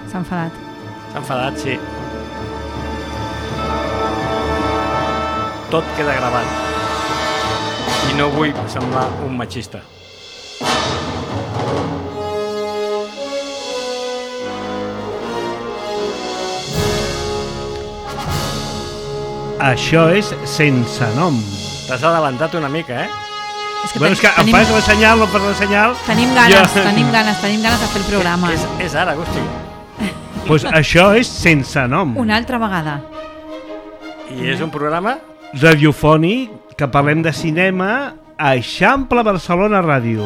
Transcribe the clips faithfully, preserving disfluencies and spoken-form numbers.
S'ha enfadat. S'ha enfadat, sí. Tot queda gravat. I no vull semblar un machista. Això és Sense Nom. T'has adelantat una mica, eh? És que, Bueno, és que em tenim, fas la senyal, no per la senyal... tenim ganes, Jo- tenim ganes, tenim ganes de fer el programa. És, és ara, Agustí. Pues això és Sense Nom. Una altra vegada. I és un programa... Radiofònic que parlem de cinema a Eixample Barcelona Ràdio.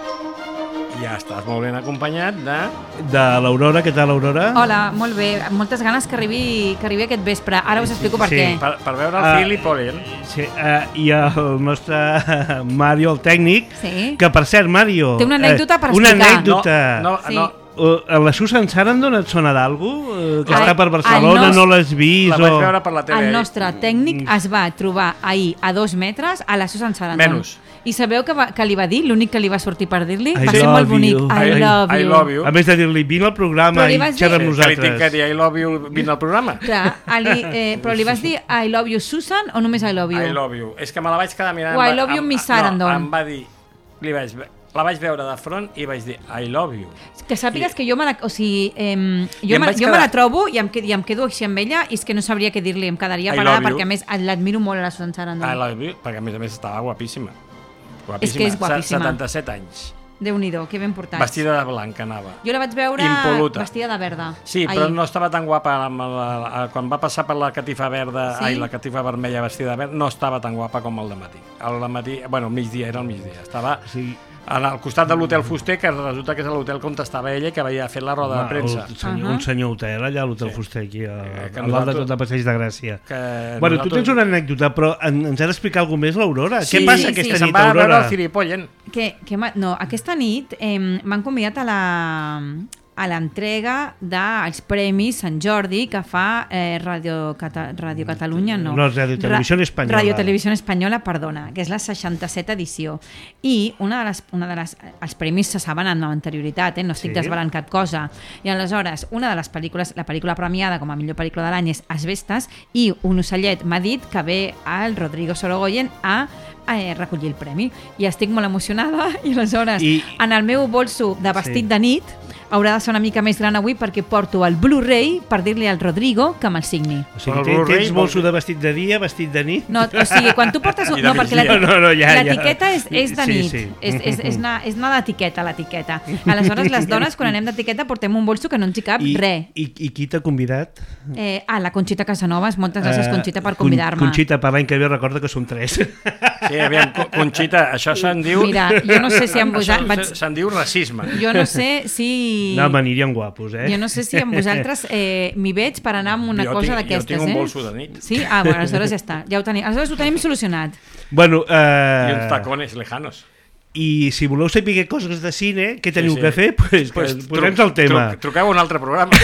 Ja estàs molt ben acompanyat de... De l'Aurora, què tal, Aurora? Hola, molt bé. Moltes ganes que arribi, que arribi aquest vespre. Ara us explico per Sí. què. Per, per veure el Ah, Phil i Paul. Sí, uh, i el nostre Mario, el tècnic, Sí. que per cert, Mario... Té una anècdota per Una explicar. anècdota. No, no, Sí. no. Uh, a la Susan Sarandon et sona d'algú? Uh, que Ai, està per el Barcelona, nos- no l'has vist? La vaig o... veure per la tele. El nostre tècnic es va trobar ahir a dos metres a la Susan Sarandon. Menys. I sabeu que, va, que li va dir? L'únic que li va sortir per dir-li? I Va ser love molt bonic. you. I, I- love I you. love you. A més de dir-li, vine al programa Però li i vas xerra amb dir- Que li tinc que nosaltres. dir I love you vine al programa. Clar, Ali, eh, però li vas dir I love you Susan o només I love you? I love you. És que me la vaig quedar mirant... O I em va- love you em- Miss no, Sarandon. em va dir... Li vaig, ve- la vaig veure de front i vaig dir I love you. Que sàpigues que jo me la, o sigui, eh, I jo, em me, vaig jo me quedar- la trobo i em, qued- i em quedo així amb ella i és que no sabria què dir-li, em quedaria I parada love you. perquè a més l'admiro molt a la Susan Sarandon. I love you, perquè a més a més estava guapíssima. Guapíssima. És que és guapíssima. setanta-set anys. Déu-n'hi-do, que ben portats. Vestida de blanc anava. Jo la vaig veure Impol·luta. vestida de verda. Sí, ahir. però no estava tan guapa amb la, la, quan va passar per la catifa verda, Sí? ai, la catifa vermella vestida de verd, no estava tan guapa com el dematí. El dematí, bueno, el migdia, era el migdia. Estava Sí. al costat de l'hotel Fuster, que resulta que és l'hotel on estava ella i que havia fet la roda de premsa. Un senyor, Uh-huh. un senyor hotel allà a l'Hotel Sí. Fuster, aquí a, Eh, que a dalt de nosaltres- tot el passeig de Gràcia. Que Bueno, tu nosaltres- tens una anècdota, però en, ens ha d'explicar alguna més, l'Aurora? Sí, Què passa sí, aquesta sí. nit, Se'n va a veure Aurora? el Ciripollen. Que, que ma- no, aquesta nit eh, m'han convidat a la a l'entrega dels Premis Sant Jordi que fa eh, Radio, Cata, Radio Catalunya, no. No, Radio Televisió Espanyola. Radio Televisió Espanyola, perdona, que és la seixanta-setena edició. I una de les, una de les, els premis se saben amb anterioritat, eh? No estic Sí. desvelant cap cosa. I aleshores, una de les pel·lícules, la pel·lícula premiada com a millor pel·lícula de l'any és Asbestes, i un ocellet m'ha dit que ve el Rodrigo Sorogoyen a eh, recollir el premi. I estic molt emocionada i aleshores I- en el meu bolso de vestit Sí. de nit haurà de ser una mica més gran avui perquè porto el Blu-ray per dir-li al Rodrigo que me'l signi. O sigui, Però el tens, Blu-ray tens vol bolso dir- de vestit de dia, vestit de nit? No, o sigui, quan tu portes... I de No, perquè migdia. l'eti- No, no, ja, ja. l'etiqueta és, és de Sí, nit. sí. És, és, és, anar, és anar d'etiqueta, l'etiqueta. Aleshores, les dones, quan anem d'etiqueta, portem un bolso que no ens hi cap I, res. i, I qui t'ha convidat? Eh, ah, la Conxita Casanovas. Moltes gràcies, Eh, Conxita, per Con- convidar-me. Conxita, per l'any que ve recorda que són tres. Sí, aviam, Co- Conxita, això se'n diu... Mira, jo no sé si amb Això vosaltres... se- Se'n diu racisme. Jo no sé si... No, m'anirien guapos, eh? Jo no sé si amb vosaltres eh, m'hi veig per anar amb una Jo cosa tinc- jo d'aquestes, tinc un eh? bolso de nit. Sí? Ah, bueno, aleshores ja està. Ja ho tenim. Aleshores ho tenim solucionat. Bueno, I eh, uns tacones lejanos. i si voleu saber coses de cine, què teniu Sí, sí. que fer? Pues, Pues pues posem-nos al tema. Truc, truqueu a un altre programa.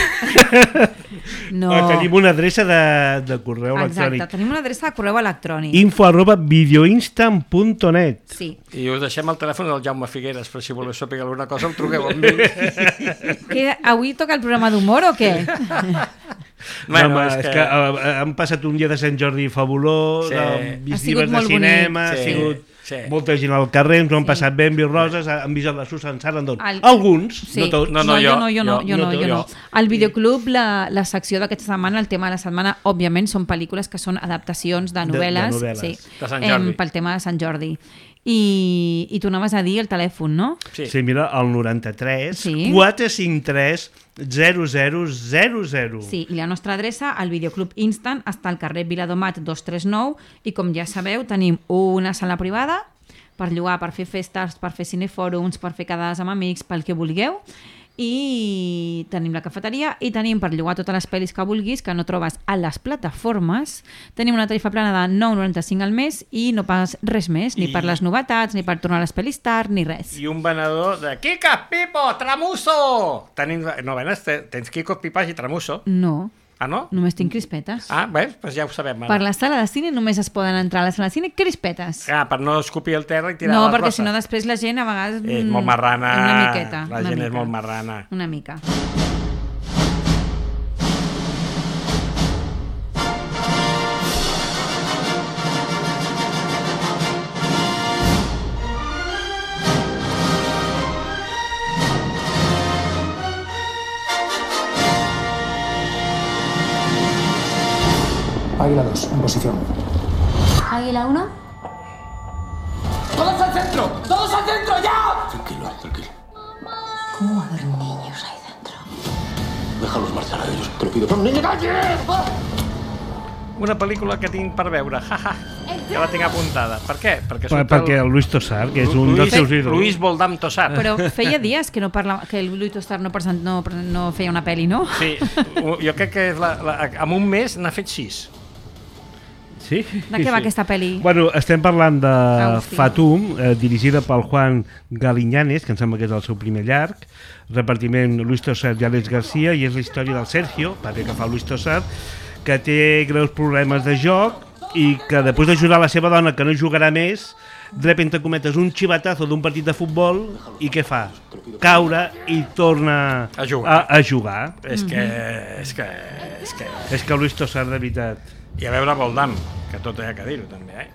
No. Eh, tenim una adreça de, de correu Exacte, electrònic. tenim una adreça de correu electrònic. info arroba videoinstant punt net. Sí. I us deixem el telèfon del Jaume Figueres, però si voleu saber alguna cosa el truqueu amb ell. Que avui toca el programa d'humor o què? Bueno, no, home, és que, que uh, han passat un dia de Sant Jordi fabulós, Sí. sí. hem Ha vist sigut llibres de molt cinema, bonic. ha Sí, sigut sí. molta gent al carrer, ens ho han Sí. passat bé, hem vist roses, han vist la Susan Sarandon. El- Alguns, Sí. no tots. No, no, jo, jo- no, jo no, jo- jo no, no, jo no. jo. Al videoclub, la, la secció d'aquesta setmana, el tema de la setmana, òbviament, són pel·lícules que són adaptacions de De- de novel·les, novel·les. sí, De Sant Jordi. em, pel tema de Sant Jordi. I, i tu anaves a dir el telèfon, no? Sí. Sí, mira, el noranta-tres, Sí. quatre cinc tres, zero zero zero zero. Sí, i la nostra adreça, al videoclub Instant, està al carrer Viladomat dos tres nou i com ja sabeu, tenim una sala privada per llogar, per fer festes, per fer cinefòrums, per fer quedades amb amics, pel que vulgueu, i tenim la cafeteria i tenim per llogar totes les pel·lis que vulguis que no trobes a les plataformes. Tenim una tarifa plana de nou coma noranta-cinc al mes i no pagues res més, ni I- per les novetats, ni per tornar a les pel·lis tard, ni res. I un venedor de Kika, Pipo, Tramuso! Tenim... No, venes, tens Kiko, Pipas i Tramuso. No, Ah, no? només tinc crispetes. Ah, bé, doncs ja ho sabem. Per la sala de cine només es poden entrar a la sala de cine crispetes. Ah, per no escopir el terra i tirar No, les perquè roses. si no després la gent a vegades... És mm, molt marrana. Una miqueta. La una gent mica. és molt marrana. Una mica. Águila dos, en posición. Águila uno. ¡Todos al centro! ¡Todos al centro, ya! Tranquilo, tranquilo. ¿Cómo va a haber niños ahí dentro? Déjalos marxar a ellos, te lo pido. ¡Pero niño, calle! Una pel·lícula que tinc per veure, jaja, que la tinc apuntada. Per què? Perquè, Per, surt perquè el Luis Tosar, que és un dels seus ídols. Luis Voldam Tosar. Però feia dies que no parla, que el Luis Tosar no, present, no, no feia una pel·li, no? Sí, jo crec que és la, la, en un mes n'ha fet sis. Sí? De què sí. va aquesta pel·li? Bueno, estem parlant de Hòstia. Fatum, eh, dirigida pel Juan Galiñanes, que em sembla que és el seu primer llarg, repartiment Luis Tosar i Àlex García, i és la història del Sergio, paper que fa Luis Tosar, que té greus problemes de joc i que després d'ajudar la seva dona, que no jugarà més, rep entre cometes un xivatazo d'un partit de futbol i què fa? Caure i torna A jugar. A, a jugar. És que... És que... És que... És que Luis Tosar, de veritat. I a veure Voldam, que tot hi ha que dir-ho també, eh?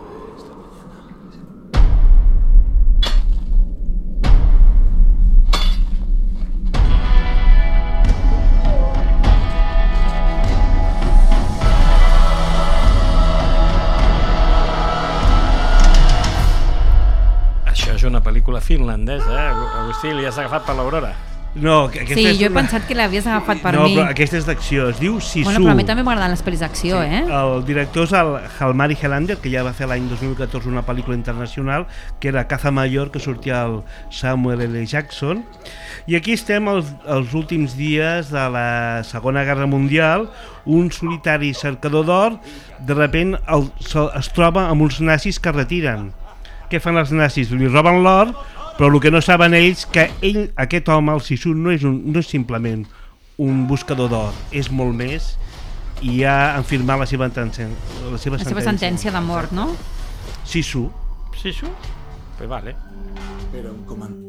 Això és una pel·lícula finlandesa, eh? Agustí, li has agafat per l'Aurora. No, que aquesta Sí, és jo he una... pensat que l'havies agafat per no, mi. però aquesta és d'acció, es diu Sisu. Bueno, però a mi també m'agraden les pel·lis d'acció, eh? El director és el Jalmari Helander, que ja va fer l'any dos mil catorze una pel·lícula internacional, que era Caza Mayor, que sortia el Samuel L. Jackson. I aquí estem els, els últims dies de la Segona Guerra Mundial. Un solitari cercador d'or, de repent el, se, es troba amb uns nazis que retiren. Què fan els nazis? Li roben l'or, però el que no saben ells que ell, aquest home, el Sisu, no és, un, no és simplement un buscador d'or, és molt més, i ja han firmat la seva, la seva La seva sentència. sentència de mort, no? Sisu. Sisu? Pues vale. Pero, comandante...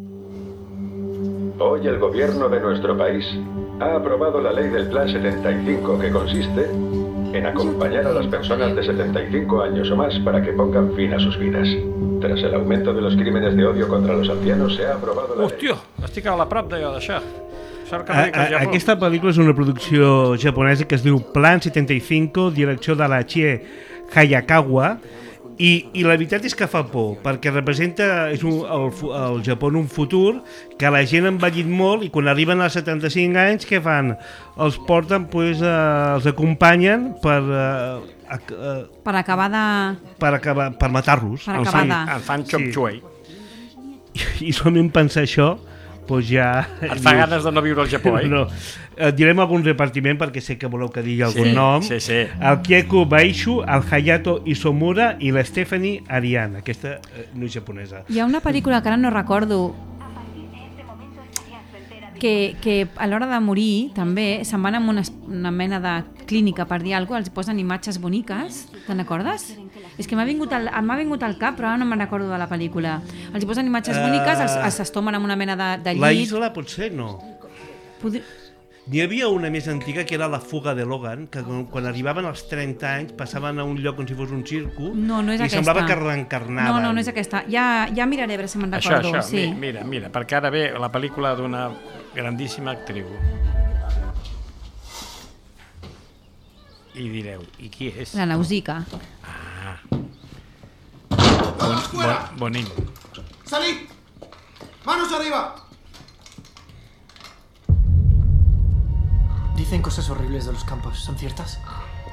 Hoy el gobierno de nuestro país ha aprobado la ley del Plan setenta y cinco, que consiste en acompañar a las personas de setenta y cinco años o más para que pongan fin a sus vidas. Tras el aumento de los crímenes de odio contra los ancianos, se ha aprobado la Hòstia, ley. estic a la prop d'allò d'això. Sort que A, no dic a, el Japó. aquesta pel·lícula és una producció japonesa que es diu Plan setenta y cinco, direcció de la Chie Hayakawa, i, i la veritat és que fa por, perquè representa és un, el, fu- el Japó en un futur que la gent ha envellit molt i quan arriben als setanta-cinc anys, què fan? Els porten, pues, eh, els acompanyen per, eh, a, eh, Per acabar de... per, acabar, per matar-los. Per Els acabar fan- de- En fan Chop Sí. Chuei. I solament pensar això, pues ja... Et fa ganes de no viure al Japó, eh? No, eh, direm algun repartiment perquè sé que voleu que digui algun Sí, nom. sí, sí. El Kieku Baishu, el Hayato Isomura i la Stephanie Ariane, aquesta eh, no és japonesa. Hi ha una pel·lícula que ara no recordo que, que a l'hora de morir també se'n van amb una, es- una mena de clínica per dir alguna cosa, els posen imatges boniques, te'n recordes? És que m'ha vingut, al, m'ha vingut al cap però ara no me'n recordo de la pel·lícula. Els posen imatges Eh, boniques, els, els estomen amb una mena de, de La llit. isla potser no. Podri... N'hi havia una més antiga que era La fuga de Logan, que quan, quan arribaven als trenta anys passaven a un lloc com si fos un circo No, no és i aquesta. semblava que reencarnaven. No, no, no és aquesta. Ja, ja miraré a veure si me'n Això, recordo. això, sí. mi- mira, mira, perquè ara ve la pel·lícula d'una grandíssima actriu. I direu, i qui és? La Nausicaa. Bon, bon, bonín. ¡Salid! ¡Manos arriba! Dicen cosas horribles de los campos, ¿son ciertas?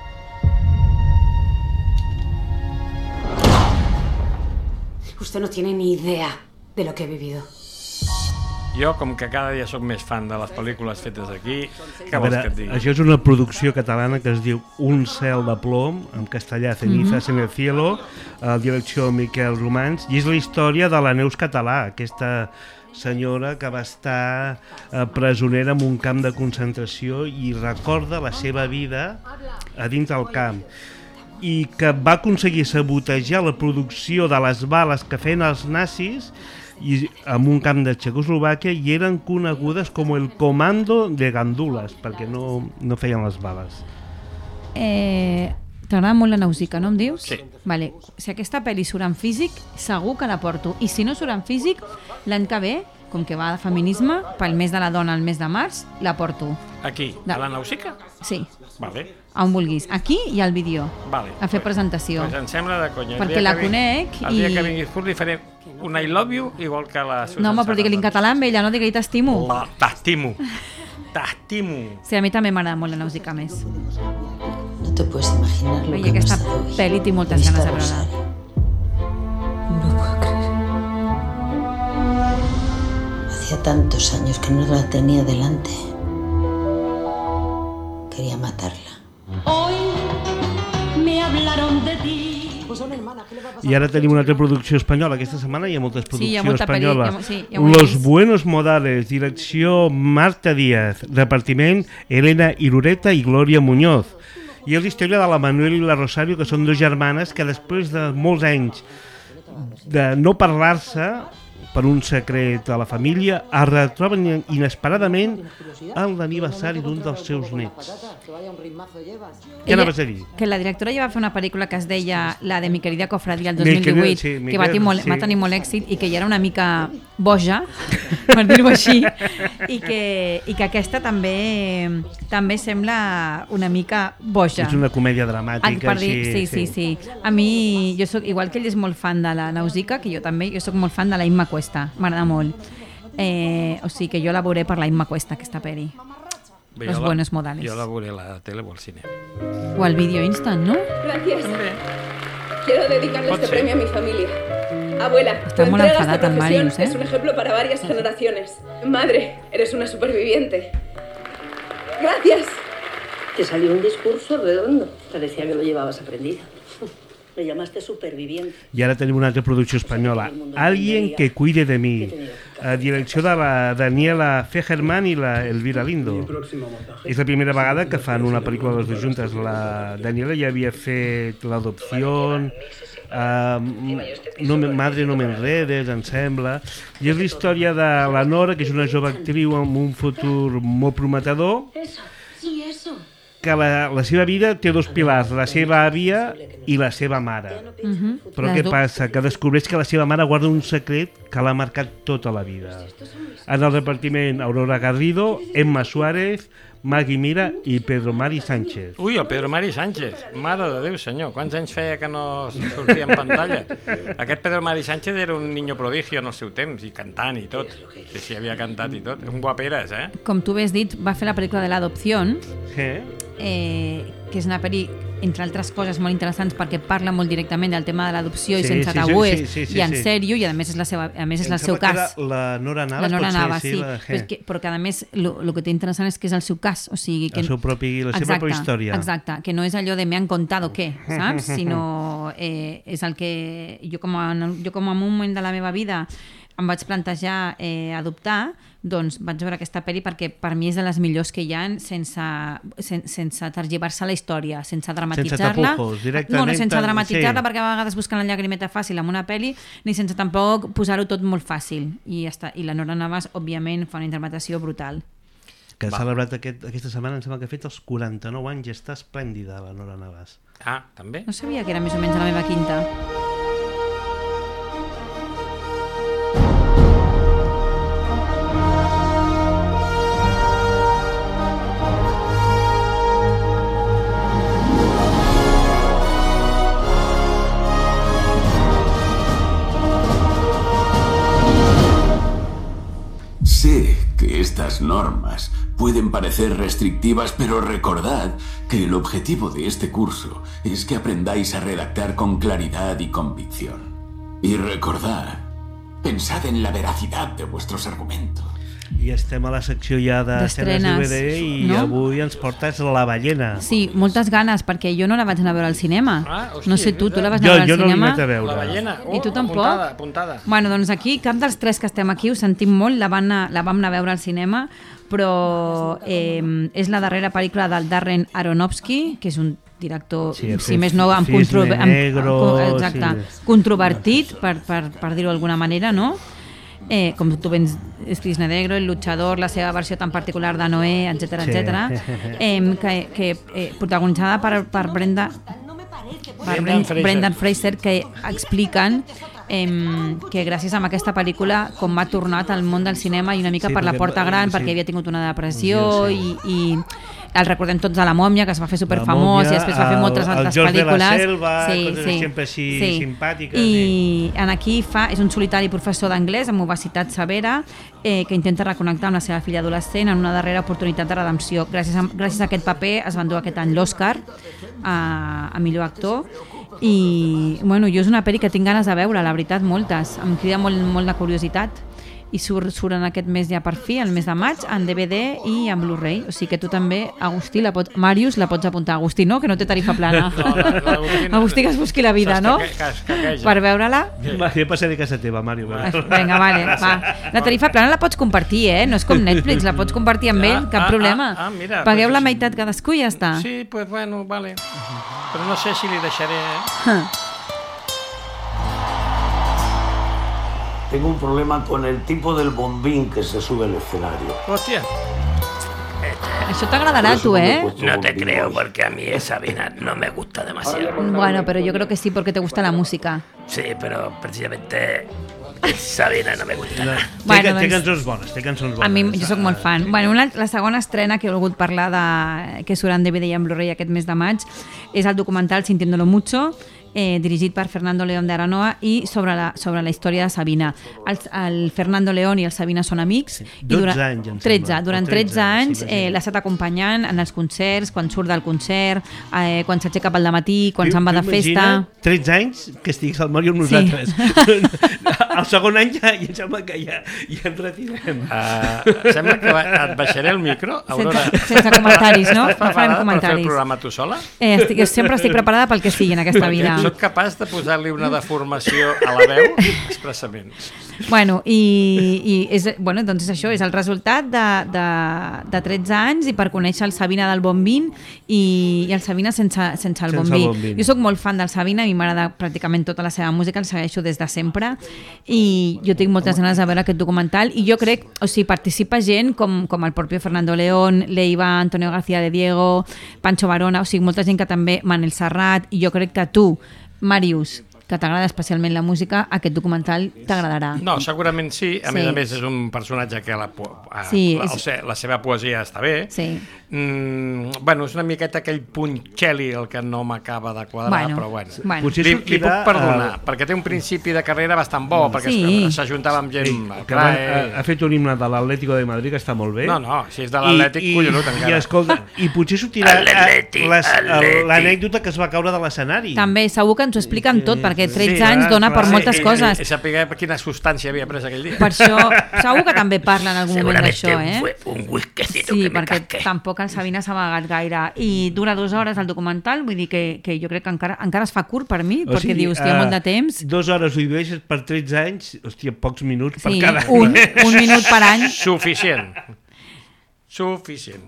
Usted no tiene ni idea de lo que he vivido. Jo, com que cada dia sóc més fan de les pel·lícules fetes aquí, què A vols veure, que et digui? això és una producció catalana que es diu Un cel de plom, en castellà Cenizas en el cielo, a direcció Miquel Romans, i és la història de la Neus Català, aquesta senyora que va estar eh, presonera en un camp de concentració i recorda la seva vida a dins del camp i que va aconseguir sabotejar la producció de les bales que feien els nazis i en un camp de Txecoslovàquia i eren conegudes com el comando de gandules perquè no, no feien les bales. Eh, T'agrada molt la Nausicaa, no em dius? Sí. Vale. Si aquesta pel·li surt en físic, segur que la porto. I si no surt en físic, l'any que ve, com que va de feminisme, pel mes de la dona, el mes de març, la porto. Aquí, No. a la Nausicaa? Sí. Vale. On vulguis. Aquí i al vídeo. Vale. A fer presentació. Pues em sembla de conya. El Perquè dia la que vingui- conec El dia i- que vingui Furt li faré un I love you igual que la Susan No, home, però digue-li en Sarandon. català amb ella, no digue-li t'estimo. La- T'estimo. T'estimo. Sí, a mi també m'agrada molt la Nausica més. No te puedes imaginar lo I que aquesta hemos dado hoy. pel·li tinc moltes Vista ganes de veure-la. Rosario. No puedo creer. Hacía tantos años que no la tenía delante. Quería matarla. Hoy me hablaron de ti. I ara tenim una altra producció espanyola. Aquesta setmana hi ha moltes Sí, hi ha produccions molta pel·li, espanyola. hi ha mo- sí, ja ho he Los vist. Buenos Modales, direcció Marta Díaz, repartiment Elena Irureta i Glòria Muñoz. I és la història de la Manuel i la Rosario, que són dues germanes que després de molts anys de no parlar-se per un secret a la família, es retroben inesperadament en l'aniversari d'un dels seus nets. Què Ella- anaves a dir? Que la directora ja va fer una pel·lícula que es deia La de mi querida cofradia el Mi dos mil divuit, querida- sí, mi que va, querida- tenir molt, sí. va tenir molt èxit i que ja era una mica boja, per dir-ho així, i que, i que aquesta també també sembla una mica boja. És una comèdia Ah, dramàtica. per dir, així, sí, sí, sí. A mi, jo soc, igual que ell és molt fan de la Nausica, que jo també, jo sóc molt fan de la Imma Cuesta, m'agrada molt. Eh, o sigui que jo la veuré per la Imma Cuesta, aquesta peli. Bé, Los jo la- Buenos Modales. Jo la veuré a la tele o al cine. O al vídeo instant, no? Gracias. Quiero dedicarle Pot este ser. premio a mi familia. Abuela, Está tu muy entrega a enfadada esta el profesión Marius, ¿eh? es un ejemplo para varias generaciones. Madre, eres una superviviente. Gracias. Te salió un discurso redondo. Parecía que lo llevabas aprendido. Me llamaste superviviente. I ara tenim una altra producció espanyola, Alguien que cuide de mi, a direcció de la Daniela Fegerman i la Elvira Lindo. És la primera vegada que fan una pel·lícula de les dues juntes. La Daniela ja havia fet L'adopció, uh, no, me- Madre no me enredes, em sembla, i és la història de la Nora, que és una jove actriu amb un futur molt prometedor, Eso, sí, eso. que la, la seva vida té dos pilars, la seva àvia i la seva mare. Uh -huh. Però què passa? Que descobreix que la seva mare guarda un secret que l'ha marcat tota la vida. En el repartiment, Aurora Garrido, Emma Suárez, Magui Mira i Pedro Mari Sánchez. Ui, el Pedro Mari Sánchez. Mare de Déu, senyor. Quants anys feia que no sortia en pantalla? Aquest Pedro Mari Sánchez era un niño prodigio en el seu temps, i cantant i tot. Sí, sí, havia cantat i tot. Un guaperes, eh? Com tu has dit, va fer la pel·lícula de l'adopció, Eh? eh, que és una pel·li, entre altres coses, molt interessants perquè parla molt directament del tema de l'adopció i Sí, sense sí, sí, tabúes sí, sí, sí, i en sí. sèrio, i a més és, la seva, a més és Em el seu sembla que cas. era La Nora Navas, La Nora pot ser, Navas, sí. la- Però, és que, però que a més el que té interessant és que és el seu cas. O sigui, que... El seu propi, la seva Exacte, pròpia història. Exacte, que no és allò de me han contado què, saps? Sinó eh, és el que jo com, a, jo com en un moment de la meva vida em vaig plantejar eh, adoptar, doncs vaig veure aquesta pel·li perquè per mi és de les millors que hi ha sense, sen, sense tergiversar la història, sense dramatitzar-la. Sense tapujos, directament. No, no sense dramatitzar-la, sí. perquè a vegades busquen la llagrimeta fàcil amb una pel·li, ni sense tampoc posar-ho tot molt fàcil. I, ja està. I la Nora Navas, òbviament, fa una interpretació brutal. Que ha celebrat aquest, aquesta setmana, em sembla que ha fet els quaranta-nou anys, i està esplèndida la Nora Navas. Ah, també? No sabia que era més o menys a la meva quinta. Sé que estas normas pueden parecer restrictivas, pero recordad que el objetivo de este curso es que aprendáis a redactar con claridad y convicción. Y recordad, pensad en la veracidad de vuestros argumentos. I estem a la secció ja d'escenes D V D i no? avui ens portes La ballena. Sí, moltes ganes, perquè jo no la vaig anar a veure al cinema. Ah, hòstia, no sé tu, tu la vas Jo, anar a veure jo al no l'he cinema? anat a veure. La ballena. Oh, I tu tampoc? Apuntada, apuntada. Bueno, doncs aquí, cap dels tres que estem aquí, ho sentim molt, la, van anar, la vam anar a veure al cinema, però eh, és la darrera pel·lícula del Darren Aronofsky, que és un director, Sí, ha si fet més no, amb Cisne contro amb, Negro, amb, exacte, sí. controvertit, per, per, per dir-ho d'alguna manera, no? Eh, com tu vens, és Cisne Negro, El luchador, la seva versió tan particular de Noé, etcètera, Sí. etcètera, eh, que, que eh, protagonitzada per, per Brenda per Brendan Fraser. Brendan Fraser, que expliquen eh, que gràcies a aquesta pel·lícula com ha tornat al món del cinema i una mica Sí, per la perquè- porta gran, sí. perquè havia tingut una depressió Sí, i, i el recordem tots de La Mòmia, que es va fer superfamós i després va fer moltes altres el pel·lícules. El George de la Selva, sí, coses sí, sempre així sí. simpàtiques. I Sí. en aquí fa, és un solitari professor d'anglès amb obesitat severa eh, que intenta reconnectar amb la seva filla adolescent en una darrera oportunitat de redempció. Gràcies a, gràcies a aquest paper es va endur aquest any l'Oscar a, a millor actor. I bueno, jo és una pel·li que tinc ganes de veure, la veritat, moltes. Em crida molt, molt de curiositat. I surt, surt en aquest mes ja per fi, el mes de maig, en D V D i en Blu-ray. O sigui que tu també, Agustí, la pot, Màrius, la pots apuntar. Agustí, no? Que no té tarifa plana. No, l'Agustí no. Agustí que es busqui la vida, no? Per veure-la. Va, jo passaré a casa teva, Màrius. Vinga, vale, va. La tarifa plana la pots compartir, eh? No és com Netflix, la pots compartir amb ell, cap problema. Ah, ah, mira, Pagueu pues la meitat cadascú i ja està. Sí, pues bueno, vale. Però no sé si li deixaré... Eh? Tengo un problema con el tipo del bombín que se sube al escenario. Hòstia. Això t'agradarà a tu, eh? No te creo, porque a mí esa vena no me gusta demasiado. Bueno, pero yo creo que sí, porque te gusta la música. Sí, pero precisamente esa vena no me gusta. No. Bueno, té, doncs, té cançons bones, té cançons bones. A mi, jo sóc molt fan. Bueno, una, la segona estrena que he volgut parlar de, que surt en D V D i en Blu-ray aquest mes de maig és el documental Sintiéndolo Mucho, eh, dirigit per Fernando León de Aranoa i sobre la, sobre la història de Sabina. El, el Fernando León i el Sabina són amics. Sí. I durant, dotze anys, em tretze, sembla. durant tretze, tretze anys sí, eh, l'ha estat acompanyant en els concerts, quan surt del concert, eh, quan s'aixeca pel dematí, quan se'n va de festa... tretze anys que estiguis al Mario amb nosaltres. Sí. El segon any ja, ja sembla que ja, ja ens retirem. Uh, sembla que va, et baixaré el micro, Aurora. Sense, sense comentaris, no? Estàs No farem preparada per fer comentaris. el programa tu sola? Eh, estic, sempre estic preparada pel que sigui en aquesta vida. Soc capaç de posar-li una deformació a la veu expressament. Bueno, i, i és, bueno, doncs és això, és el resultat de, de, de tretze anys i per conèixer el Sabina del Bombín i, i el Sabina sense, sense el Sense Bombí. el Bombín. Jo sóc molt fan del Sabina, a mi m'agrada pràcticament tota la seva música, el segueixo des de sempre i jo tinc moltes ganes de veure aquest documental i jo crec, o sigui, participa gent com, com el propi Fernando León, Leiva, Antonio García de Diego, Pancho Varona, o sigui, molta gent que també, Manel Serrat, i jo crec que tu, Màrius, que t'agrada especialment la música, aquest documental t'agradarà. No, segurament sí. A Sí. més a més és un personatge que la, po- a, Sí, la, és- la, la seva poesia està bé. Sí. Mm, bueno, és una miqueta aquell punt Kelly el que no m'acaba de quadrar, Bueno, però bueno. bueno. Potser Li, li sortirà, puc perdonar, eh, perquè té un principi de carrera bastant bo, perquè Sí. es- s'ajuntava amb gent... Sí, al que va, Crae. ha, ha fet un himne de l'Atlético de Madrid que està molt bé. No, no, si és de l'Atlètic, I- i- collonut encara. I, escolta, i potser sortirà eh, Atlètic, les- Atlètic. l'anècdota que es va caure de l'escenari. També, segur que ens ho expliquen tot, perquè tretze Sí, anys clar, dona per clar. moltes I- coses. I, i saber quina substància havia pres aquell dia. Per això, segur que també parla en algun moment Seguramente d'això, eh? fue un whiskycito Sí, que me perquè casqué. tampoc el Sabina s'ha amagat gaire. I dura dues hores el documental, vull dir que, que jo crec que encara, encara es fa curt per mi, O perquè sigui, dius, té molt de eh, temps. Dues hores ho divideixes per tretze anys, hòstia, pocs minuts per Sí, cada un, un minut per any. Suficient. Suficient.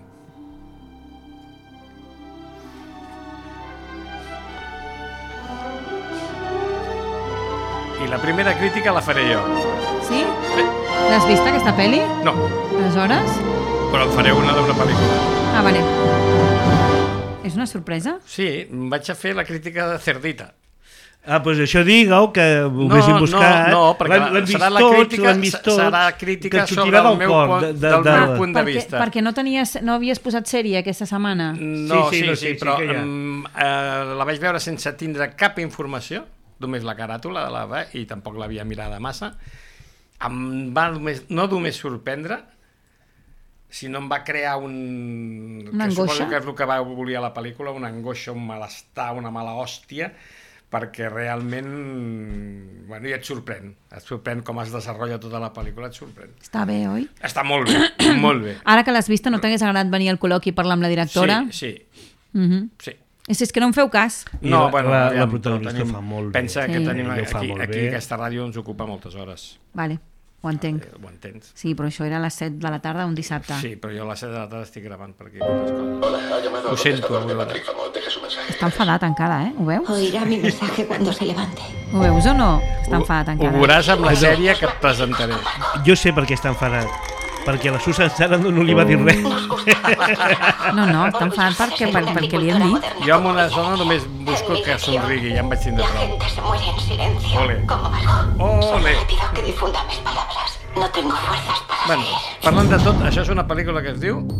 I la primera crítica la faré jo. Sí? L'has vist, aquesta pel·li? No, Aleshores? però en faré una d'una pel·lícula. Ah, vale. És una sorpresa? Sí, em vaig a fer la crítica de Cerdita. Ah, doncs això digueu, que ho No, haguéssim buscat. no, no, perquè L'han- l'han vist serà la tots, crítica- l'han vist tots, serà crítica que et sobre sortirà el del meu cor, punt- de- de- del de- meu punt de perquè, vista. perquè no, tenies, no havies posat sèrie aquesta setmana? No, Sí, sí, sí, sí, no, sí, sí, sí però que hi ha. um, eh, la vaig veure sense tindre cap informació, només la caràtula de la va, i tampoc l'havia mirada massa. Em va només, no només sorprendre, sinó em va crear un... Una que angoixa? suposo que és el que va voler la pel·lícula, una angoixa, un malestar, una mala hòstia, perquè realment, bueno, i et sorprèn, et sorprèn com es desenvolupa tota la pel·lícula, et sorprèn. Està bé, oi? Està molt bé, molt bé. Ara que l'has vista, no t'hagués agradat venir al col·loqui i parlar amb la directora? Sí, sí, Mhm. sí. És, és que no em feu cas. I No, la- bueno, la- aviam, la protagonista tenim- fa molt bé. Pensa Sí. que tenim Ella ho fa aquí, molt aquí bé. aquesta ràdio ens ocupa moltes hores. Vale, ho entenc. Eh, Ho entens? Sí, però això era a les set de la tarda un dissabte. Sí, però jo a les set de la tarda estic gravant per aquí moltes coses. Ho sento, Aurora. Està enfadat encara, eh? Ho veus? Oirá mi mensaje cuando se levante. Ho veus o no? Està enfadat Ho encara. veuràs amb la sèrie que et presentaré. Jo sé per què està enfadat. Perquè la Susan Sarandon no li va dir res. No, no, està enfadat perquè, per, perquè li hem dit. Jo amb una zona només busco que somrigui, ja em vaig tindre prou. Se muere en silencio, Ole. como algo. Ole. Le pido que difunda mis palabras. No tengo fuerzas para Bueno, seguir. parlant de tot, això és una pel·lícula que es diu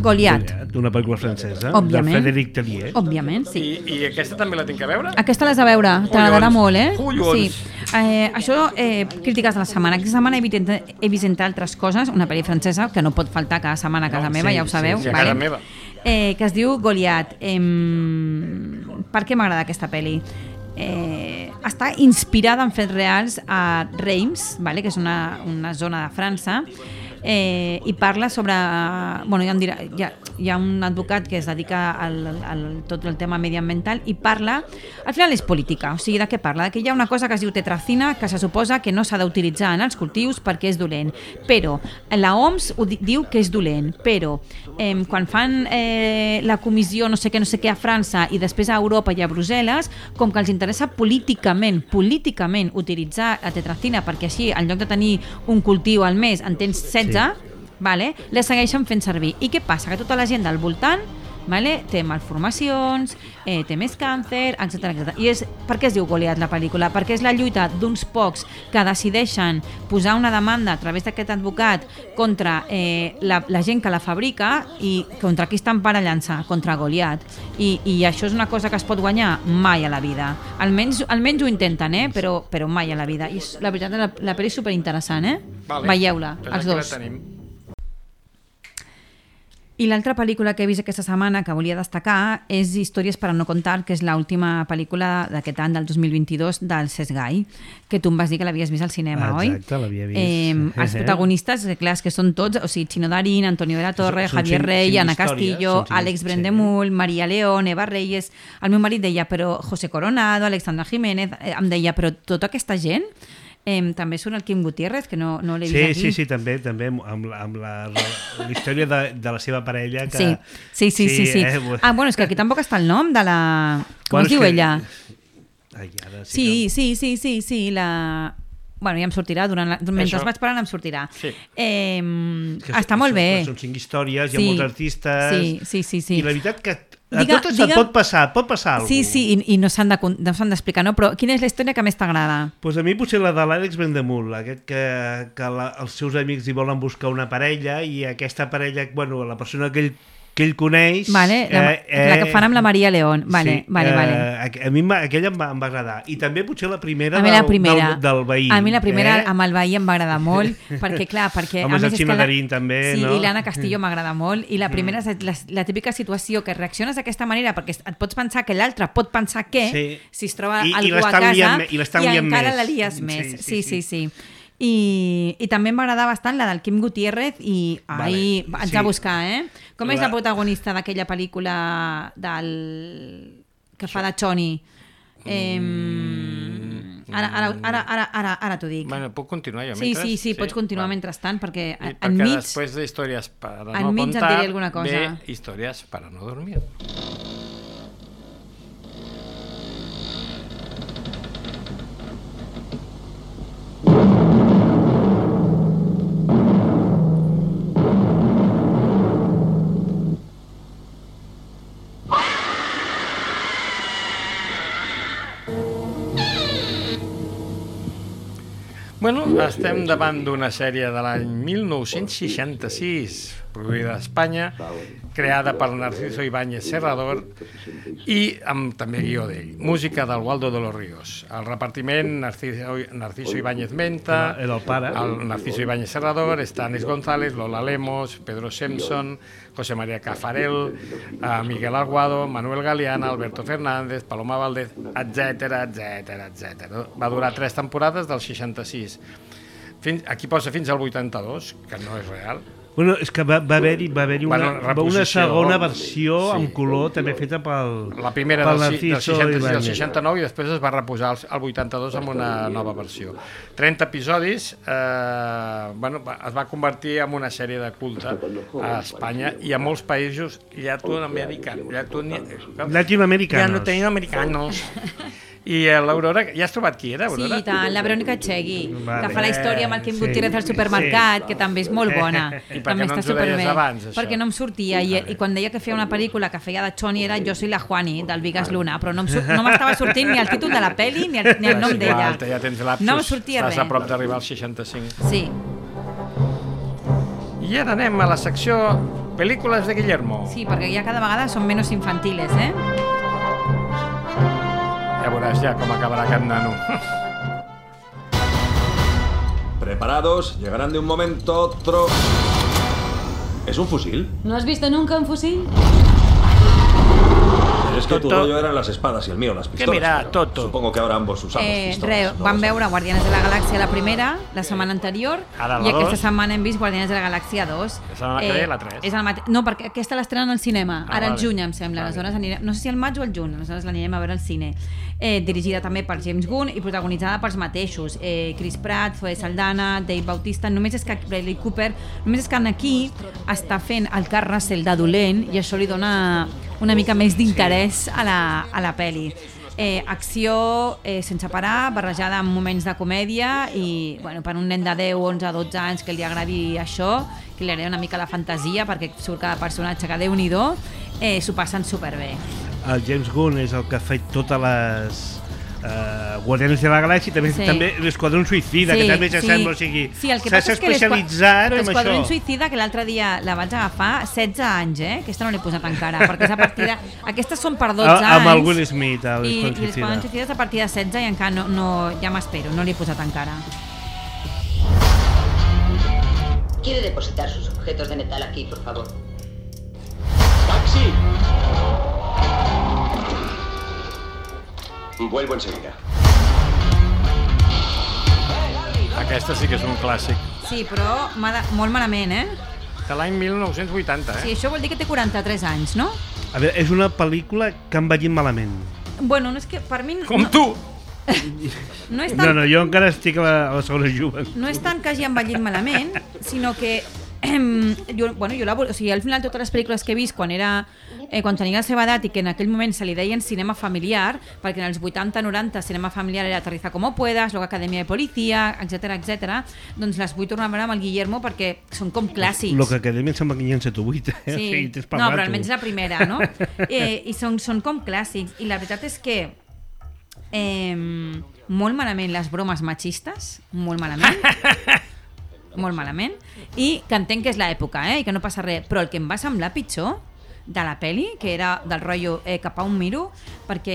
Goliat. Una pel·lícula francesa, Òbviament. de Frédéric Tellier. Òbviament, sí. I, I aquesta també la tinc a veure? Aquesta l'has de veure, t'agradarà molt, eh? Collons. Sí. Eh, això, eh, crítiques de la setmana. Aquesta setmana he vist, he vist entre altres coses, una pel·li francesa que no pot faltar cada setmana a casa No, meva, sí, ja ho sabeu. sí, sí, a vale? casa meva. Eh, que es diu Goliat. Eh, per què m'agrada aquesta pel·li? Eh, està inspirada en fets reals a Reims, vale? Que és una, una zona de França, eh, i parla sobre... Bueno, ja em dirà, hi, ha, hi ha un advocat que es dedica al, al tot el tema mediambiental i parla... Al final és política, o sigui, de què parla? De que hi ha una cosa que es diu tetracina que se suposa que no s'ha d'utilitzar en els cultius perquè és dolent, però la O M S ho di, diu que és dolent, però eh, quan fan eh, la comissió no sé què, no sé què a França i després a Europa i a Brussel·les, com que els interessa políticament, políticament utilitzar la tetracina perquè així, en lloc de tenir un cultiu al mes, en tens setze, sí. Vale? Les segueixen fent servir. I què passa? Que tota la gent del voltant, vale? Té malformacions, eh, té més càncer, etcètera etcètera. I és, per què es diu Goliat la pel·lícula? Perquè és la lluita d'uns pocs que decideixen posar una demanda a través d'aquest advocat contra eh, la, la gent que la fabrica i contra qui estan parellant-se, contra Goliat. I, I això és una cosa que es pot guanyar mai a la vida. Almenys, almenys ho intenten, eh? però, però mai a la vida. I és, la veritat, la, la pel·li és superinteressant, eh? Vale. Veieu-la, els dos. I l'altra pel·lícula que he vist aquesta setmana que volia destacar és Històries per a no contar, que és l'última pel·lícula d'aquest any, del dos mil vint-i-dos, del Cesc Gai, que tu em vas dir que l'havies vist al cinema, oi? Exacte, l'havia vist. Eh, els protagonistes, clar, que són tots, o sigui, Chino Darín, Antonio de la Torre, Són- són Javier cinc- Rey, cinc Ana històries, Castillo, són cinc- Àlex Brendemul, Maria León, Eva Reyes... El meu marit deia, però José Coronado, Alexandra Jiménez, eh, em deia, però tota aquesta gent... Eh, també surt el Quim Gutiérrez, que no, no l'he vist Sí, aquí. sí, sí, també, també amb, la- amb la, la història de, de la seva parella que... Sí, sí, sí, sí, sí. eh, Ah, bueno, és que aquí tampoc està el nom de la... Com Bueno, es és diu que- ella? Ai, ara sí, Sí, sí, sí, sí, sí, la... Bueno, ja em sortirà, durant la... mentre Això. vaig parlant em sortirà. Sí. Eh, que està són- molt bé. Són cinc històries, hi Sí, ha molts artistes... sí, sí, sí, sí. I la veritat que a Diga- totes diga- et pot passar, et pot passar alguna Sí, sí, i, i no s'han de con- no s'han d'explicar, no? Però quina és la història que més t'agrada? Pues a mi potser la de l'Àlex Brendemul, aquest que, que la, els seus amics hi volen buscar una parella i aquesta parella, bueno, la persona que ell, que ell coneix... Vale, la, eh, la que fan amb la Maria León. Vale, sí, vale, eh, vale. A, a mi em va- aquella em va, em va agradar. I també potser la primera, A mi la del, primera, del, del veí. a mi la primera eh? amb el veí em va agradar molt, perquè clar, perquè Home, a és més el és que Chino la- Darín també, sí, no? i l'Anna Castillo m'agrada molt, i la primera és la, la típica situació que reacciones d'aquesta manera perquè et pots pensar que l'altre pot pensar que Sí. si es troba I- i algú a l'estan casa liant me- i l'estan liant encara més. la lies Sí, més. sí, Sí, sí, sí. sí. I, i també m'agrada bastant la del Quim Gutiérrez i ai, Vale, haig sí. de buscar, eh? Com és La- la protagonista d'aquella pel·lícula del... que fa de Choni? Eh, ara, ara, ara, ara, ara, ara t'ho dic. Bueno, puc continuar jo Sí, mentre? sí, sí, pots continuar Va. mentrestant perquè I en- perquè enmig... després d'històries per a no enmig et contar, diré alguna cosa. ve històries per a no dormir. Bueno, estem davant d'una sèrie de l'any mil nou-cents seixanta-sis, produïda a Espanya, creada per Narciso Ibáñez Serrador i amb també guió d'ell. Música del Waldo de los Ríos. El repartiment, Narciso, Narciso Ibáñez Menta, Era el pare. el Narciso Ibáñez Serrador, Stanis González, Lola Lemos, Pedro Simpson, José María Cafarel, eh, Miguel Aguado, Manuel Galeana, Alberto Fernández, Paloma Valdez, etcètera, etcètera, etcètera. Va durar tres temporades del seixanta-sis. Fins, aquí posa fins al vuitanta-dos, que no és real. Bueno, és que va, va haver-hi va haver una, Bueno, una reposició, segona versió sí. amb color també feta pel La primera pel del, si- del Narciso seixanta-sis al Ibáñez. seixanta-nou i després es va reposar al, al vuitanta-dos amb una nova versió. trenta episodis, eh, bueno, va- es va convertir en una sèrie de culte a Espanya i a molts països llatinoamericanos. Llatino- Latinoamericanos. Llatinoamericanos. I eh, l'Aurora, ja has trobat qui era, Sí, Aurora? i tant, la Verònica Txegui, Vale. que fa la història amb el Quim Sí. Gutiérrez al supermercat, que també és molt bona. I per també què no està ens ho deies superbé. abans, això? Perquè no em sortia, i, i quan deia que feia una pel·lícula que feia de Choni era Jo soy la Juani, del Vigas Luna, però no em sur- no m'estava sortint ni el títol de la pel·li ni el, ni el nom És d'ella. igual, ja tens lapsus, No em sortia estàs res. a prop d'arribar al seixanta-cinc. Sí. I ara anem a la secció pel·lícules de Guillermo. Sí, perquè ja cada vegada són menys infantiles, eh? Ja veuràs ja com acabarà aquest nano. Preparados, llegarán de un momento a otro. ¿Es un fusil? ¿No has visto nunca un fusil? Es que tu rollo eran las espadas y el mío las pistolas. Que mira, Toto. Supongo que ahora ambos usamos Eh, pistolas. re, no vam lo sé. veure Guardianes de la Galàxia la primera, la setmana anterior, Ara la i aquesta dos. setmana hem vist Guardianes de la Galàxia dos. La setmana que ve la tres. És el mate... No, perquè aquesta l'estrenen al cinema, Ah, ara al vale. juny, em sembla. Vale. Aleshores anirem... No sé si al maig o al juny, aleshores l'anirem a veure al cine. Eh, dirigida també per James Gunn i protagonitzada pels mateixos. Eh, Chris Pratt, Zoe Saldana, Dave Bautista... Només és que Bradley Cooper... Només és que aquí està fent el Kurt Russell de dolent i això li dona una mica més d'interès a la, a la pel·li. Eh, acció eh, sense parar, barrejada amb moments de comèdia i bueno, per un nen de deu, onze, dotze anys que li agradi això, que li agradi una mica la fantasia perquè surt cada personatge que Déu-n'hi-do, eh, s'ho passen superbé. El James Gunn és el que ha fet totes les uh, Guardianes de la Galàxia, també, Sí. també l'Esquadrón Suïcida, que també s'assembla, o sigui, sí, el que s'ha passa és que especialitzat l'esqua- en però l'Esquadrón això. Suïcida, que l'altre dia la vaig agafar, setze anys, eh? Aquesta no l'he posat encara, perquè és a partir de... Aquestes són per dotze A- amb anys. el Will Smith, a I, i l'Esquadrón l'Esquadrón Suïcida. Suïcida és a partir de setze i encara no, no, ja m'espero, no l'he posat encara. ¿Quiere depositar sus objetos de metal aquí, por favor? ¡Taxi! Vuelvo enseguida. Aquesta sí que és un clàssic. Sí, però ma- molt malament, eh? De l'any mil nou-cents vuitanta, Sí, eh? això vol dir que té quaranta-tres anys, no? A veure, és una pel·lícula que han veient malament. Bueno, no és que per mi... Com no, tu! No és No, tant, no, jo encara estic a la, a la segona joventut. no és tant que hagi envellit malament, sinó que ehm, jo, bueno, jo la, vol- o sigui, al final totes les pel·lícules que he vist quan era eh, quan tenia la seva edat i que en aquell moment se li deien cinema familiar, perquè en els vuitanta noranta cinema familiar era Aterriza como puedas, luego Academia de Policía, etcètera etcètera, doncs les vull tornar a veure amb el Guillermo perquè són com clàssics. Lo que acadèmia em sembla que hi ha en set o vuit, eh? Sí. O sigui, t'has No, parlat, però tu. almenys la primera, no? Eh, I són, són com clàssics. I la veritat és que eh, molt malament les bromes machistes, molt malament, molt malament, i que entenc que és l'època, eh, i que no passa res, però el que em va semblar pitjor de la peli, que era del rotllo eh, cap a un miro, perquè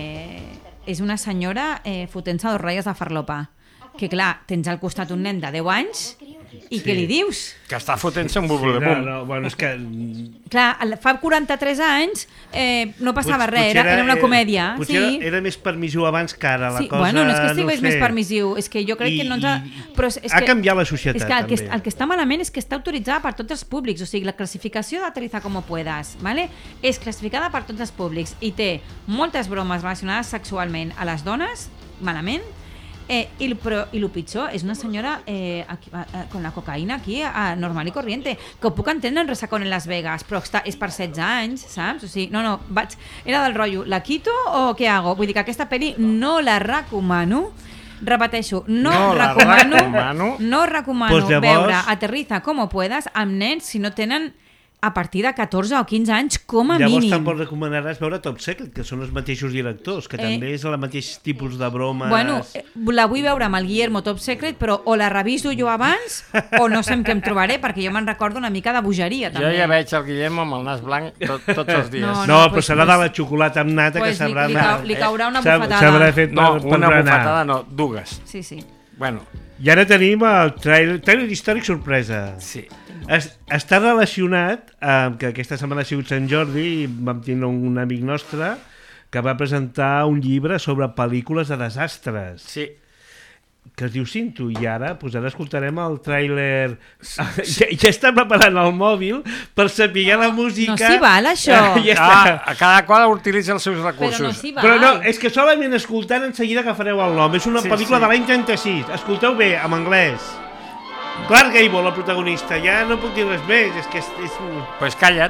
és una senyora eh, fotent-se dos ratlles de farlopa, que clar, tens al costat un nen de deu anys i Sí. què li dius? Que està fotent-se un Sí, bublebum. no, no, bueno, és que... Clar, el- fa quaranta-tres anys eh, no passava Pot- res, potser era, era una comèdia. Potser Sí. era, era més permissiu abans que ara, la Sí, cosa... bueno, no és que no estigués sé. més permissiu, és que jo crec I- que no ens ha... i- Però és, és ha que, canviat la societat, és que el, que, també. el que està malament és que està autoritzada per tots els públics, o sigui, la classificació d'Aterriza como puedas, ¿vale? És classificada per tots els públics i té moltes bromes relacionades sexualment a les dones, malament, Eh, i, però, i el pitjor és una senyora eh, aquí, eh, con la cocaïna aquí, a, normal i corriente, que ho puc entendre en Resacón en Las Vegas, però està, és per setze anys, saps? O sigui, no, no, vaig, era del rotllo, la quito o què hago? Vull dir que aquesta pel·li no la recomano, repeteixo, no, No la recomano, recomano. no recomano Pues llavors- veure Aterriza como puedas amb nens si no tenen a partir de catorze o quinze anys com a Llavors mínim. tampoc recomanaràs veure Top Secret, que són els mateixos directors, que Eh, també és el mateix tipus de bromes... Bueno, eh, la vull veure amb el Guillermo Top Secret, però o la reviso jo abans o no sé amb què em trobaré, perquè jo me'n recordo una mica de bogeria, Jo també. ja veig el Guillermo amb el nas blanc tot, tots els dies. No, No, no, però pues- serà de pues- la xocolata amb nata pues que li- sabrà... li cau- li caurà una S'ha- bufetada. S'haurà fet No, per, per una berenar. bufetada no, dues. Sí, sí. Bueno, I ara tenim el trailer, trailer històric sorpresa. sí. Es, està relacionat amb que aquesta setmana ha sigut Sant Jordi i vam tenir un amic nostre que va presentar un llibre sobre pel·lícules de desastres. Sí. Que es diu Cinto, i ara, pues ara escoltarem el tràiler. Ja, ja està preparant el mòbil per saber la música. No s'hi val, això. Ja Ah, està. a cada qual utilitza els seus recursos. Però no s'hi val. Però no, és que solament escoltant en seguida agafareu el nom. És una Sí, pel·lícula sí. de l'any trenta-sis. Escolteu bé, en anglès. Clark Gable, el protagonista. Ja no puc dir res més. És que és... és... Pues calla't.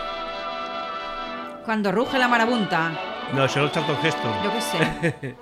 Cuando ruge la marabunta. No, això és el Charlton Heston. Jo què sé.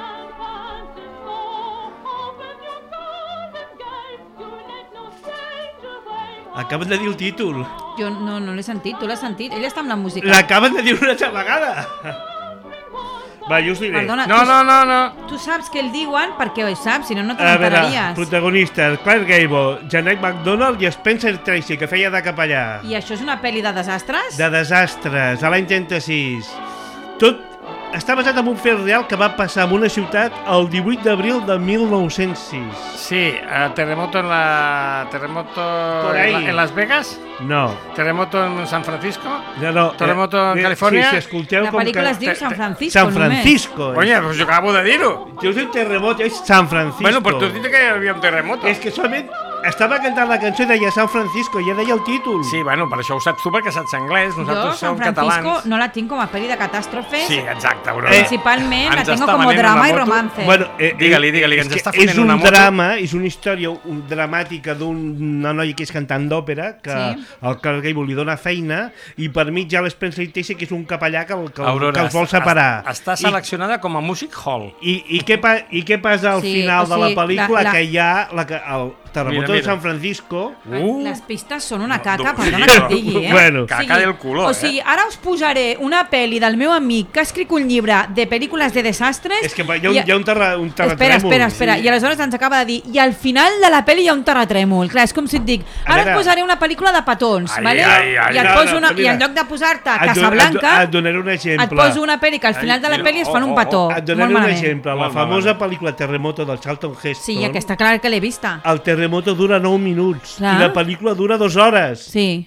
Acaben de dir el títol. Jo no, no l'he sentit, tu l'has sentit? Ell està amb la música. L'acaben de dir una altra vegada. Va, jo us diré. Perdona, No, tu, no, no, no. tu saps què el diuen perquè ho saps, si no, no te A veure, n'enteraries. protagonistes, Clark Gable, Jeanette MacDonald i Spencer Tracy, que feia de capellà. I això és una pel·li de desastres? De desastres, a l'any trenta-sis. Tot està basat en un fet real que va passar en una ciutat el divuit d'abril de mil nou-cents sis. Sí, uh, terremoto en la... Terremoto Por ahí. en, la, en Las Vegas? No. Terremoto en San Francisco? No, no. Terremoto en eh, Califòrnia? Si, si escolteu La com pel·lícula que... es diu San Francisco, San Francisco. només. Coño, pues yo acabo de dir-ho. Jo us dic terremoto, és San Francisco. Bueno, pues tu has dit que hi havia un terremoto. És que solament estava cantant la cançó i deia San Francisco, i ja deia el títol. Sí, bueno, per això ho saps tu, perquè saps anglès, Jo, nosaltres San som Francisco, catalans. no la tinc com a pel·li de catàstrofes. Sí, exacte, Aurora. Principalment la Ens tengo està como venent drama una y moto. romance. Bueno, eh, Digue-li, eh, digue-li, que és ens que està és fotent un una moto. drama, és una història un, dramàtica d'una noia que és cantant d'òpera, que Sí. el Clark Gable li dona feina, i per mig hi ha l'Spencer Tracy, que és un capellà que, el, que, Aurora, que els vol separar. Està seleccionada com a music hall. I, i, què, pa, I què passa al Sí, final o de la sigui, pel·lícula? la- la- Que hi ha la, que- el terremoto Mira, de mira. San Francisco. Uh, Les pistes són una caca, no, perdona sí, que no. et digui, eh? Bueno. Caca del culo, O sigui, eh? ara us posaré una pel·li del meu amic que ha escrit un llibre de pel·lícules de desastres. És que hi ha un, i- hi ha un, terra, un Espera, terratrèmol. espera, espera. I aleshores ens acaba de dir i al final de la pel·li hi ha un terratrèmol. Clar, és com si et dic, A ara veure. et posaré una pel·lícula de petons, Ai, vale? ai, ai, I, et no, poso no, una, mira. i en lloc de posar-te Et do- Casablanca, Et, et donaré un exemple. et poso una pel·li que al final de la Ai, pel·li es fan oh, un oh, petó. Et Molt donaré un malament. exemple. La Molt famosa malament. pel·lícula Terremoto del Charlton Heston. Sí, aquesta clar que l'he vista. El terremoto dura nou minuts Clar. i la pel·lícula dura dues hores. Sí.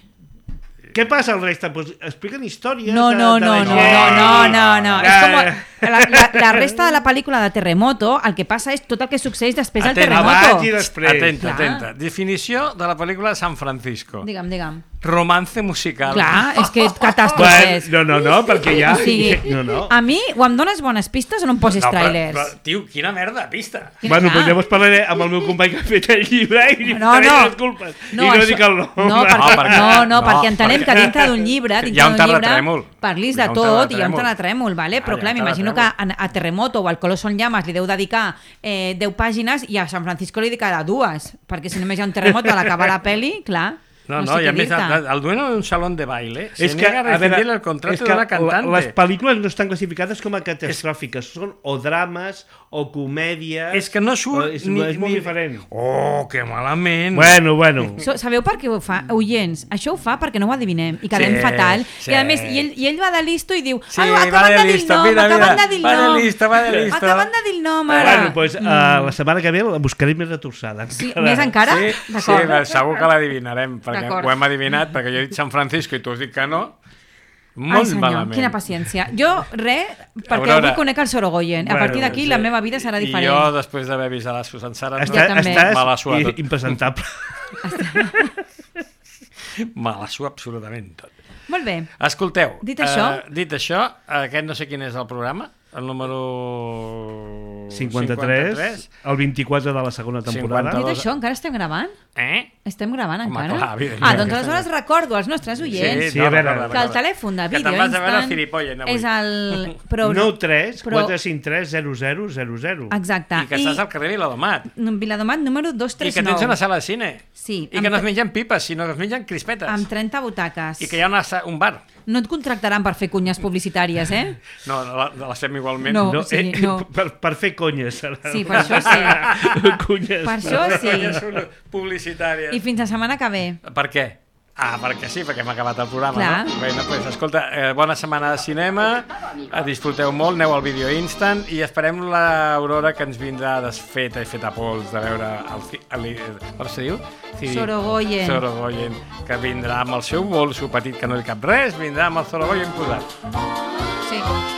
Què passa al resta? Pues expliquen històries No, de, no, de no, la no, gent. no, no, no. És Ja, com ja. la, la, la resta de la pel·lícula de Terremoto, el que passa és tot el que succeeix després del Atenta, terremoto. abans i després. Atenta, Clar. atenta. Definició de la pel·lícula de San Francisco. Digue'm, digue'm. Romance musical. Clar, és que Bueno, catàstrofes. no, no, no, perquè ja... O sigui, no, no. a mi o em dones bones pistes o no em posis No, però, trailers. però, tio, quina merda de pista. Bueno, Clar. pues llavors parlaré amb el meu company que ha fet el llibre i li No, faré no. les culpes. No, I no això- dic el nom. No, perquè, No, perquè- no, no, no, perquè entenem perquè- que dintre d'un llibre, Hi dintre ha un d'un llibre, terratrèmol. parlis Hi ha de un tot i hi ha un terratrèmol. terratrèmol, vale? Ah, però hi ha clar, un m'imagino que terratrèmol. a, a Terremoto o al Color Son Llamas li deu dedicar eh, deu pàgines i a San Francisco li dedicarà dues, perquè si només hi ha un terremoto a l'acabar la peli, clar, No, no, no, sé i a què més, dir-te. el, el dueño d'un salón de baile se És que, niega a a veure, rescindir el contrato és de que una cantante. la- les pel·lícules no estan classificades com a catastròfiques, són o drames o comèdies... És que no surt o És, ni- és molt ni- diferent. Oh, que malament. Bueno, bueno. So, sabeu per què ho fa? Oients, això ho fa perquè no ho adivinem i quedem Sí, fatal. sí. I a més, i ell, i ell va de listo i diu Sí, "Ah, va acaben de de dir el listo, nom, mira, acaben mira, de dir el va de nom. listo, va de listo. Acaben de dir el nom, ara. Bueno, pues, uh, la setmana que ve la buscaré més retorçada. Sí, més encara? Sí, sí, D'acord. segur que l'adivinarem, perquè D'acord. ho hem adivinat, perquè jo he dit San Francisco i tu has dit que no. Molt Ai, senyor, malament. quina paciència. Jo, res, perquè Aurora. avui conec el Sorogoyen. A Bueno, partir d'aquí sí. la meva vida serà diferent. I jo, després d'haver vist a la Susan Sarandon, Jo també. Estàs me la sua i- tot. impresentable. Me la sua absolutament tot. Molt bé. Escolteu, Dit això- eh, dit això, aquest no sé quin és el programa, el número cinquanta-tres, el vint-i-quatre de la segona temporada. Dit això, encara estem gravant? Eh? Estem gravant Home, encara? clar, evidentment. ah, doncs aleshores recordo als nostres oients Sí, a veure, que el telèfon de Que vídeo te'n vas a veure instant Filipollen avui. és el... Però, nou tres però- quatre cinc tres zero zero zero zero. Exacte. I que estàs al carrer Viladomat. Viladomat número dos I tres que nou. tens una sala de cine. Sí. I que no es mengen pipes, sinó que es mengen crispetes. Amb trenta butaques. I que hi ha una, sa- un bar. No et contractaran per fer cunyes publicitàries, eh? No, no, la- no les fem igualment. No. No, sí, eh, no. per, per fer conyes. serà. Sí, per això sí. Cunyes. Per això sí. Perquè són publicitàries. I fins la setmana que ve. Per què? Ah, perquè sí, perquè hem acabat el programa, Clar. no? Bé, no, pues, escolta, eh, bona setmana de cinema, eh, disfruteu molt, aneu al vídeo instant i esperem l'Aurora que ens vindrà desfeta i feta pols de veure el... fi- el, el com se diu? Sí, Sorogoyen. Sorogoyen, que vindrà amb el seu bolso petit que no hi cap res, vindrà amb el Sorogoyen posat. Sí.